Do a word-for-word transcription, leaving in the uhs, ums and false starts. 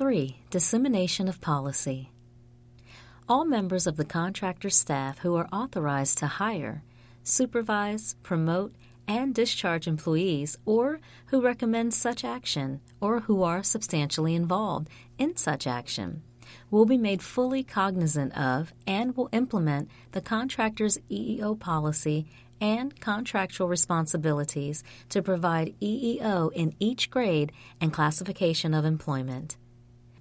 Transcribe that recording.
three. Dissemination of policy. All members of the contractor staff who are authorized to hire, supervise, promote, and discharge employees, or who recommend such action, or who are substantially involved in such action, will be made fully cognizant of and will implement the contractor's E E O policy and contractual responsibilities to provide E E O in each grade and classification of employment.